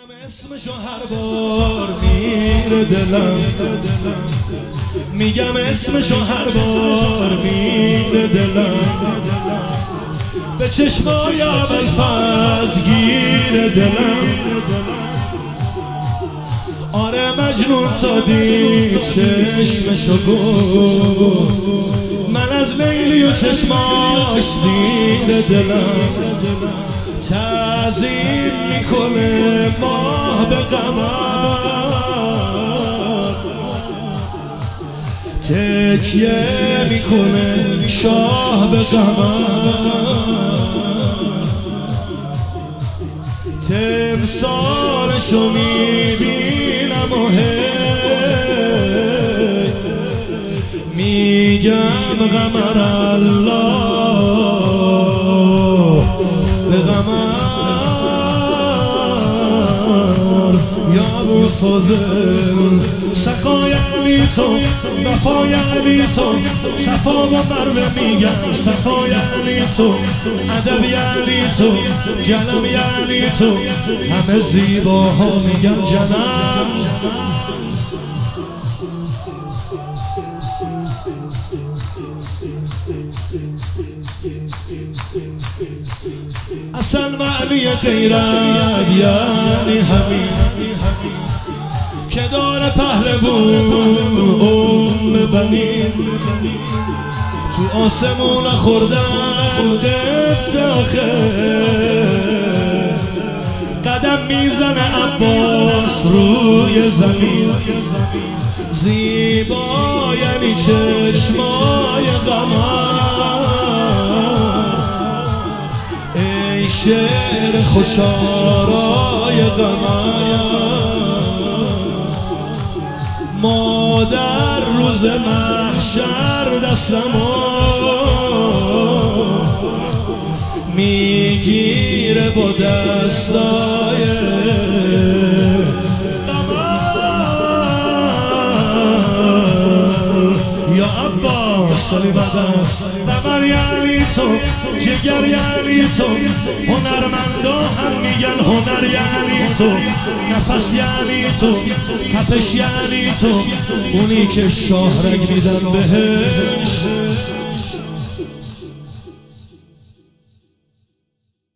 اسمشو هر بار میره دلم، میگم اسمشو هر بار میره دلم، به چشمای ابوالفضل گیره دلم. آره مجنون تا دید چشمشو گفت، من از لیلی و چشماش زیر دلم. تعظیم میکنه ماه به قمر، تکیه میکنه شاه به قمر، تمثالشو میبینم و میگم قمر الله به قمر. یا ابوالفضل سخای علی تو، وفای علی تو، صفا و مروه میگم صفای علی تو، ادبی علی تو، جلمی علی تو، همه زیباها میگم جنم. اصل معنی غیرت یعنی همین که داره پهلوون ام بنین، تو آسمون خوردن دبت آخر، قدم میزنه عباس روی زمین. زیبا یعنی چشمای قمر، ای شعر خوشارای قمر. ما در روز محشر دستمو میگیره با دستای یا عباس سالی بدن. دمر یعنی تو، جگر یعنی تو، هنرمندا هم میگن هنر یعنی تو، نفس یعنی تو، تپش یعنی تو، اونی که شاهرگ میدن بهش